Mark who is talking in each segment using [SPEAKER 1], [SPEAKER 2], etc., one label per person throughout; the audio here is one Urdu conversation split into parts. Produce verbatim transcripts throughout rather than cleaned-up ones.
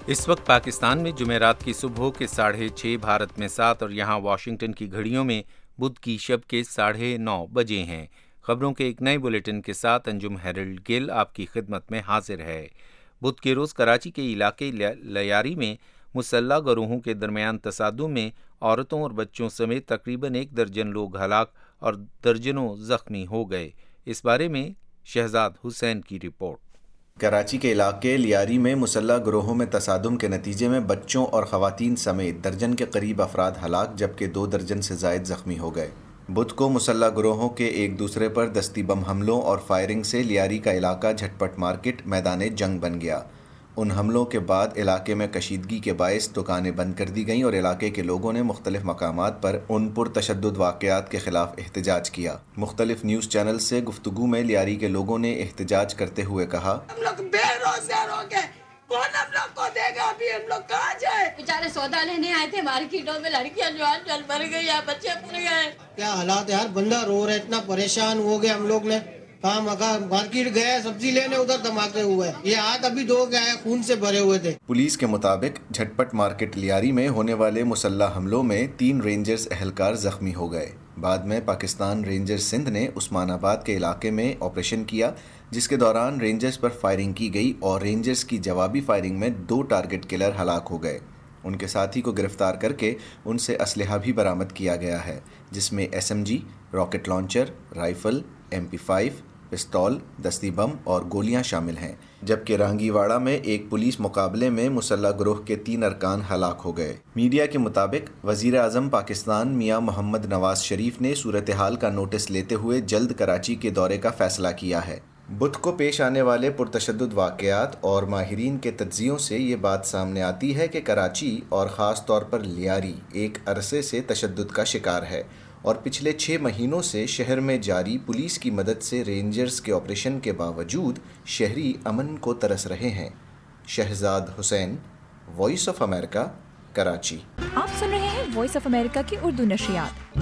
[SPEAKER 1] اس وقت پاکستان میں جمعرات کی صبح کے ساڑھے چھ، بھارت میں سات اور یہاں واشنگٹن کی گھڑیوں میں بدھ کی شب کے ساڑھے نو بجے ہیں۔ خبروں کے ایک نئے بلیٹن کے ساتھ انجم ہیرلڈ گل آپ کی خدمت میں حاضر ہے۔ بدھ کے روز کراچی کے علاقے لیاری میں مسلح گروہوں کے درمیان تصادم میں عورتوں اور بچوں سمیت تقریباً ایک درجن لوگ ہلاک اور درجنوں زخمی ہو گئے۔ اس بارے میں شہزاد حسین کی رپورٹ۔
[SPEAKER 2] کراچی کے علاقے لیاری میں مسلح گروہوں میں تصادم کے نتیجے میں بچوں اور خواتین سمیت درجن کے قریب افراد ہلاک جبکہ دو درجن سے زائد زخمی ہو گئے۔ بدھ کو مسلح گروہوں کے ایک دوسرے پر دستی بم حملوں اور فائرنگ سے لیاری کا علاقہ جھٹپٹ مارکیٹ میدان جنگ بن گیا۔ ان حملوں کے بعد علاقے میں کشیدگی کے باعث دکانیں بند کر دی گئیں اور علاقے کے لوگوں نے مختلف مقامات پر ان پرتشدد واقعات کے خلاف احتجاج کیا۔ مختلف نیوز چینل سے گفتگو میں لیاری کے لوگوں نے احتجاج کرتے ہوئے کہا،
[SPEAKER 3] ہم لوگ بے روزگار ہو گئے، کون ہم لوگ کو دے گا؟ ابھی ہم لوگ کہاں جائیں؟ بیچارے سودا لینے آئے تھے مارکیٹوں میں، لڑکیاں جوان چل مر گئی، بچے مر گئے۔
[SPEAKER 4] کیا حالات ہے یار، بندہ رو رہا ہے، اتنا پریشان ہو گیا ہم لوگ نے۔ کہاں مکان مارکیٹ گئے سبزی لینے، ادھر دھماکے ہوئے، یہ ہاتھ ابھی دھو کے آئے، خون سے بھرے ہوئے تھے۔
[SPEAKER 2] پولیس کے مطابق جھٹپٹ مارکیٹ لیاری میں ہونے والے مسلح حملوں میں تین رینجرز اہلکار زخمی ہو گئے۔ بعد میں پاکستان رینجرز سندھ نے عثمان آباد کے علاقے میں آپریشن کیا، جس کے دوران رینجرز پر فائرنگ کی گئی اور رینجرز کی جوابی فائرنگ میں دو ٹارگٹ کلر ہلاک ہو گئے۔ ان کے ساتھی کو گرفتار کر کے ان سے اسلحہ بھی برآمد کیا گیا ہے، جس میں S M G, rocket launcher, rifle, M P five, pistol, دستی بم اور گولیاں شامل ہیں، جبکہ رانگی واڑہ میں ایک پولیس مقابلے میں مسلح گروہ کے تین ارکان ہلاک ہو گئے۔ میڈیا کے مطابق وزیر اعظم پاکستان میاں محمد نواز شریف نے صورتحال کا نوٹس لیتے ہوئے جلد کراچی کے دورے کا فیصلہ کیا ہے۔ بدھ کو پیش آنے والے پرتشدد واقعات اور ماہرین کے تجزیوں سے یہ بات سامنے آتی ہے کہ کراچی اور خاص طور پر لیاری ایک عرصے سے تشدد کا شکار ہے اور پچھلے چھ مہینوں سے شہر میں جاری پولیس کی مدد سے رینجرز کے آپریشن کے باوجود شہری امن کو ترس رہے ہیں۔ Shahzad Hussain, Voice of America, Karachi.
[SPEAKER 5] آپ سن رہے ہیں وائس آف امریکہ کی اردو نشریات۔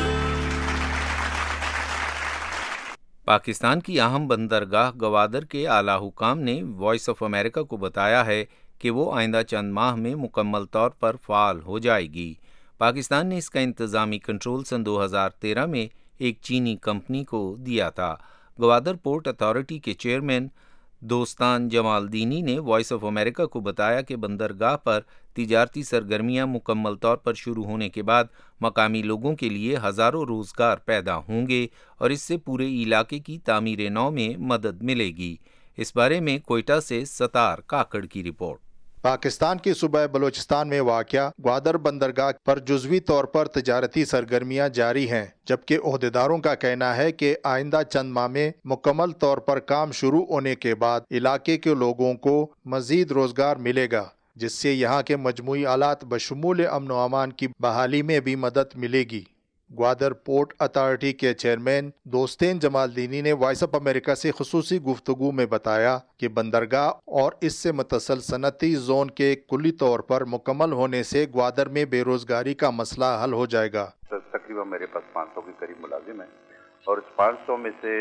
[SPEAKER 1] پاکستان کی اہم بندرگاہ گوادر کے اعلیٰ حکام نے وائس آف امریکہ کو بتایا ہے کہ وہ آئندہ چند ماہ میں مکمل طور پر فعال ہو جائے گی۔ پاکستان نے اس کا انتظامی کنٹرول سن دو ہزار تیرہ میں ایک چینی کمپنی کو دیا تھا۔ گوادر پورٹ اتھارٹی کے چیئرمین دوستان جمال دینی نے وائس آف امریکہ کو بتایا کہ بندرگاہ پر تجارتی سرگرمیاں مکمل طور پر شروع ہونے کے بعد مقامی لوگوں کے لیے ہزاروں روزگار پیدا ہوں گے اور اس سے پورے علاقے کی تعمیر نو میں مدد ملے گی۔ اس بارے میں کوئٹہ سے ستار کاکڑ کی رپورٹ۔
[SPEAKER 6] پاکستان کی صوبہ بلوچستان میں واقع گوادر بندرگاہ پر جزوی طور پر تجارتی سرگرمیاں جاری ہیں، جبکہ عہدیداروں کا کہنا ہے کہ آئندہ چند ماہ میں مکمل طور پر کام شروع ہونے کے بعد علاقے کے لوگوں کو مزید روزگار ملے گا، جس سے یہاں کے مجموعی آلات بشمول امن و امان کی بحالی میں بھی مدد ملے گی۔ گوادر پورٹ اتھارٹی کے چیئرمین دوستین جمال دینی نے وائس آف امریکہ سے خصوصی گفتگو میں بتایا کہ بندرگاہ اور اس سے متصل صنعتی زون کے کلی طور پر مکمل ہونے سے گوادر میں بے روزگاری کا مسئلہ حل ہو جائے گا۔
[SPEAKER 7] تقریباً میرے پاس پانچ سو کے قریب ملازم ہیں اور اس پانچ سو میں سے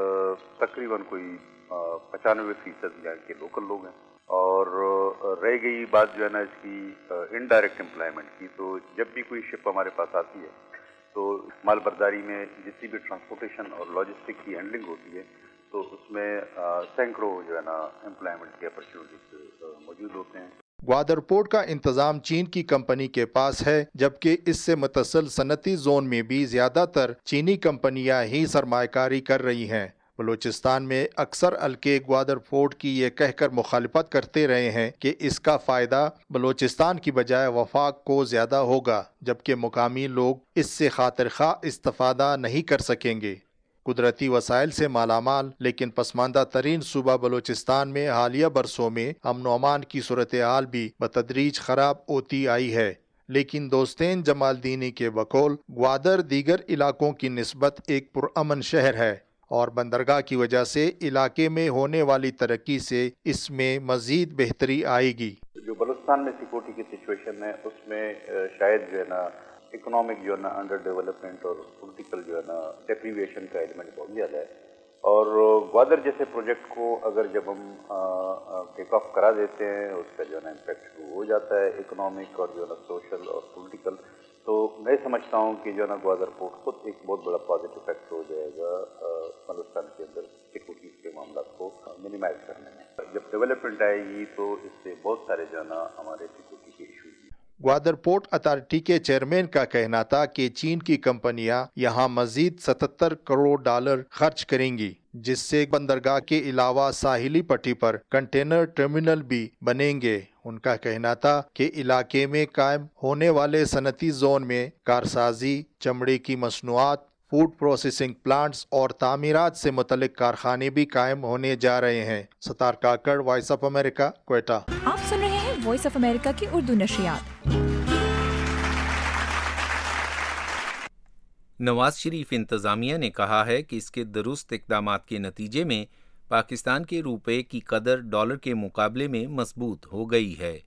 [SPEAKER 7] تقریباً کوئی پچانوے فیصد یہاں کے لوکل لوگ ہیں اور رہ گئی بات جو ہے نا اس کی انڈائریکٹ امپلائمنٹ کی، تو جب بھی کوئی شپ ہمارے پاس آتی ہے تو مال برداری میں جتنی بھی ٹرانسپورٹیشن اور لاجسٹک کی ہینڈلنگ ہوتی ہے تو اس میں سینکڑوں جو ہے نا امپلائمنٹ کے اپرچونیٹیز موجود ہوتے ہیں۔
[SPEAKER 6] گوادر پورٹ کا انتظام چین کی کمپنی کے پاس ہے، جبکہ اس سے متصل صنعتی زون میں بھی زیادہ تر چینی کمپنیاں ہی سرمایہ کاری کر رہی ہیں۔ بلوچستان میں اکثر حلقے گوادر پورٹ کی یہ کہہ کر مخالفت کرتے رہے ہیں کہ اس کا فائدہ بلوچستان کی بجائے وفاق کو زیادہ ہوگا، جبکہ مقامی لوگ اس سے خاطر خواہ استفادہ نہیں کر سکیں گے۔ قدرتی وسائل سے مالا مال لیکن پسماندہ ترین صوبہ بلوچستان میں حالیہ برسوں میں امن و امان کی صورتحال بھی بتدریج خراب ہوتی آئی ہے، لیکن دوستین جمال دینی کے بقول گوادر دیگر علاقوں کی نسبت ایک پرامن شہر ہے اور بندرگاہ کی وجہ سے علاقے میں ہونے والی ترقی سے اس میں مزید بہتری آئے گی۔
[SPEAKER 7] جو بلوچستان میں سیکورٹی کی سچویشن ہے اس میں شاید جو ہے نا اکنامک جو ہے نا انڈر ڈیولپمنٹ اور پولیٹیکل جو ہے نا ڈیپریویشن کا ایلیمنٹ بہت زیادہ ہے اور گوادر جیسے پروجیکٹ کو اگر جب ہم ٹیک آف کرا دیتے ہیں اس کا جو ہے نا امپیکٹ شروع ہو جاتا ہے اکنامک اور جو ہے نا سوشل اور پولیٹیکل، تو میں سمجھتا ہوں کہ جو ہے نا گوادر پورٹ خود ایک بہت بڑا پازیٹیو فیکٹر ہو جائے گا بلوچستان کے اندر سیکورٹی کے معاملات کو منیمائز کرنے میں۔ جب ڈیولپمنٹ آئے گی تو اس سے بہت سارے جو ہے نا ہمارے سیکورٹی کے ایشوز۔
[SPEAKER 6] گوادر پورٹ اتھارٹی کے چیئرمین کا کہنا تھا کہ چین کی کمپنیاں یہاں مزید ستتر کروڑ ڈالر خرچ کریں گی، جس سے بندرگاہ کے علاوہ ساحلی پٹی پر کنٹینر ٹرمینل بھی بنیں گے۔ ان کا کہنا تھا کہ علاقے میں قائم ہونے والے صنعتی زون میں کارسازی، چمڑے کی مصنوعات، فوڈ پروسیسنگ پلانٹس اور تعمیرات سے متعلق کارخانے بھی قائم ہونے جا رہے ہیں۔ Sattar Kakar, Voice of America, Quetta.
[SPEAKER 5] آپ سن رہے ہیں وائس آف امریکہ کی اردو نشریات۔
[SPEAKER 1] نواز شریف انتظامیہ نے کہا ہے کہ اس کے درست اقدامات کے نتیجے میں پاکستان کے روپے کی قدر ڈالر کے مقابلے میں مضبوط ہو گئی ہے۔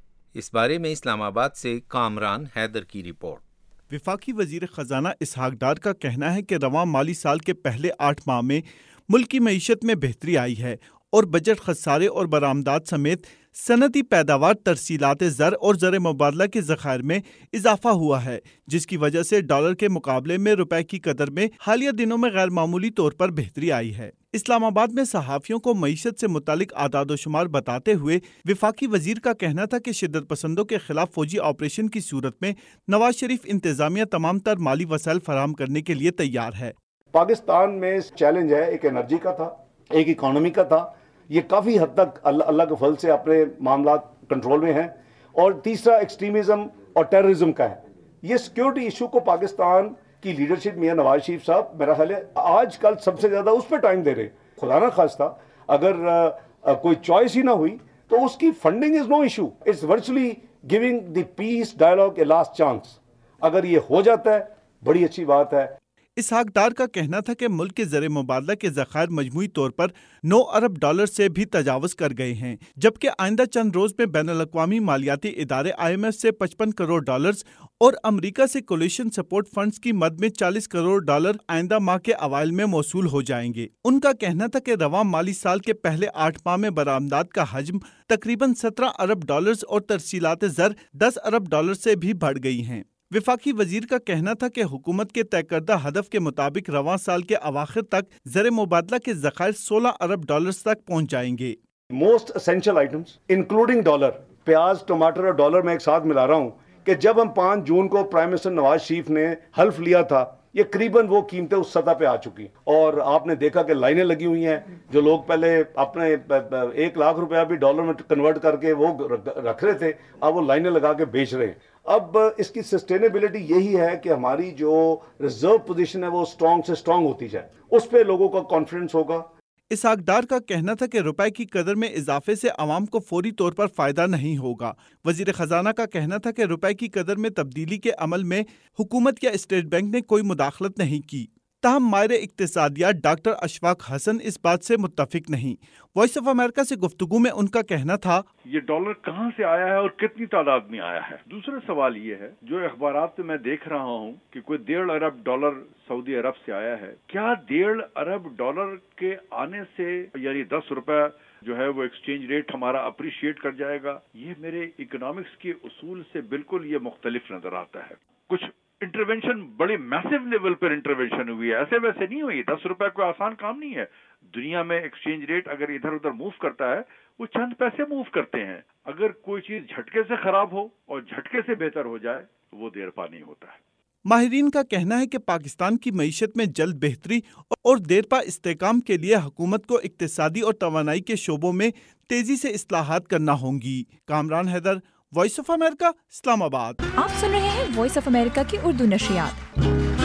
[SPEAKER 1] اس بارے میں اسلام آباد سے کامران حیدر کی رپورٹ۔
[SPEAKER 8] وفاقی وزیر خزانہ اسحاق ڈار کا کہنا ہے کہ رواں مالی سال کے پہلے آٹھ ماہ میں ملک کی معیشت میں بہتری آئی ہے اور بجٹ خسارے اور برآمدات سمیت صنعتی پیداوار، ترسیلات زر اور زر مبادلہ کے ذخائر میں اضافہ ہوا ہے، جس کی وجہ سے ڈالر کے مقابلے میں روپے کی قدر میں حالیہ دنوں میں غیر معمولی طور پر بہتری آئی ہے۔ اسلام آباد میں صحافیوں کو معیشت سے متعلق اعداد و شمار بتاتے ہوئے وفاقی وزیر کا کہنا تھا کہ شدت پسندوں کے خلاف فوجی آپریشن کی صورت میں نواز شریف انتظامیہ تمام تر مالی وسائل فراہم کرنے کے لیے تیار ہے۔
[SPEAKER 9] پاکستان میں چیلنج ہے، ایک انرجی کا تھا، ایک اکانومی کا تھا، یہ کافی حد تک اللہ اللہ کے فضل سے اپنے معاملات کنٹرول میں ہیں، اور تیسرا ایکسٹریمزم اور ٹیررزم کا ہے۔ یہ سیکیورٹی ایشو کو پاکستان کی لیڈرشپ میاں نواز شریف صاحب میرا خیال ہے آج کل سب سے زیادہ اس پہ ٹائم دے رہے۔ خدا نہ خواستہ اگر کوئی چوائس ہی نہ ہوئی تو اس کی funding is no issue, it's virtually giving the peace dialogue a last chance. اگر یہ ہو جاتا ہے بڑی اچھی بات ہے۔
[SPEAKER 8] اسحاق ڈار کا کہنا تھا کہ ملک کے زر مبادلہ کے ذخائر مجموعی طور پر نو ارب ڈالر سے بھی تجاوز کر گئے ہیں، جبکہ آئندہ چند روز میں بین الاقوامی مالیاتی ادارے آئی ایم ایف سے پچپن کروڑ ڈالرز اور امریکہ سے کولیشن سپورٹ فنڈز کی مد میں چالیس کروڑ ڈالر آئندہ ماہ کے اوائل میں موصول ہو جائیں گے۔ ان کا کہنا تھا کہ رواں مالی سال کے پہلے آٹھ ماہ میں برآمدات کا حجم تقریباً سترہ ارب ڈالرز اور ترسیلات زر دس ارب ڈالر سے بھی بڑھ گئی ہیں۔ وفاقی وزیر کا کہنا تھا کہ حکومت کے طے کردہ ہدف کے مطابق رواں سال کے اواخر تک زر مبادلہ کے ذخائر سولہ ارب ڈالرز تک پہنچ جائیں گے۔
[SPEAKER 9] Most essential items including dollar, پیاز، ٹماٹر اور ڈالر میں ایک ساتھ ملا رہا ہوں کہ جب ہم پانچ جون کو پرائم منسٹر نواز شریف نے حلف لیا تھا، یہ قریباً وہ قیمتیں اس سطح پہ آ چکی، اور آپ نے دیکھا کہ لائنیں لگی ہوئی ہیں۔ جو لوگ پہلے اپنے ایک لاکھ روپیہ بھی ڈالر میں کنورٹ کر کے وہ رکھ رہے تھے، اب وہ لائنیں لگا کے بیچ رہے ہیں۔ اب اس کی سسٹینیبلٹی یہی ہے کہ ہماری جو ریزرو پوزیشن ہے وہ سٹرونگ سے سٹرونگ ہوتی جائے، اس پہ لوگوں کا کانفیڈنس ہوگا۔
[SPEAKER 8] اسحاق ڈار کا کہنا تھا کہ روپے کی قدر میں اضافے سے عوام کو فوری طور پر فائدہ نہیں ہوگا۔ وزیر خزانہ کا کہنا تھا کہ روپے کی قدر میں تبدیلی کے عمل میں حکومت یا اسٹیٹ بینک نے کوئی مداخلت نہیں کی۔ تاہم ماہر اقتصادیات ڈاکٹر اشفاق حسن اس بات سے متفق نہیں۔ وائس آف امریکہ سے گفتگو میں ان کا کہنا تھا،
[SPEAKER 10] یہ ڈالر کہاں سے آیا ہے اور کتنی تعداد میں آیا ہے؟ دوسرا سوال یہ ہے، جو اخبارات میں دیکھ رہا ہوں کہ کوئی ڈیڑھ ارب ڈالر سعودی عرب سے آیا ہے۔ کیا ڈیڑھ ارب ڈالر کے آنے سے یعنی دس روپے جو ہے وہ ایکسچینج ریٹ ہمارا اپریشیٹ کر جائے گا؟ یہ میرے اکنامکس کے اصول سے بالکل یہ مختلف نظر آتا ہے۔ کچھ انٹروینشن بڑے میسو لیول پر انٹروینشن ہوئی ہے، ایسے ویسے نہیں ہوئی۔ دس روپے کوئی آسان کام نہیں ہے۔ دنیا میں ایکسچینج ریٹ اگر ادھر ادھر موو کرتا ہے وہ چند پیسے موو کرتے ہیں۔ اگر کوئی چیز جھٹکے سے خراب ہو اور جھٹکے سے بہتر ہو جائے تو وہ دیر پا نہیں ہوتا ہے۔
[SPEAKER 8] ماہرین کا کہنا ہے کہ پاکستان کی معیشت میں جلد بہتری اور دیرپا استحکام کے لیے حکومت کو اقتصادی اور توانائی کے شعبوں میں تیزی سے اصلاحات کرنا ہوں گی۔ Kamran Haider, Voice of America, Islamabad.
[SPEAKER 5] آپ سن رہے ہیں وائس آف امریکہ کی اردو نشریات۔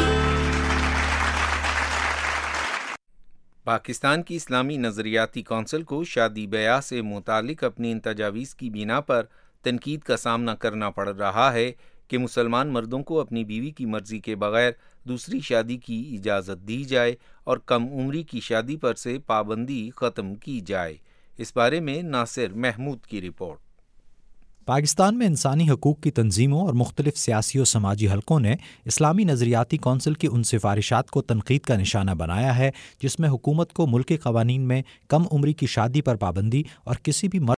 [SPEAKER 1] پاکستان کی اسلامی نظریاتی کونسل کو شادی بیاہ سے متعلق اپنی ان تجاویز کی بنا پر تنقید کا سامنا کرنا پڑ رہا ہے کہ مسلمان مردوں کو اپنی بیوی کی مرضی کے بغیر دوسری شادی کی اجازت دی جائے اور کم عمری کی شادی پر سے پابندی ختم کی جائے۔ اس بارے میں ناصر محمود کی رپورٹ۔
[SPEAKER 11] پاکستان میں انسانی حقوق کی تنظیموں اور مختلف سیاسی و سماجی حلقوں نے اسلامی نظریاتی کونسل کی ان سفارشات کو تنقید کا نشانہ بنایا ہے جس میں حکومت کو ملکی قوانین میں کم عمری کی شادی پر پابندی اور کسی بھی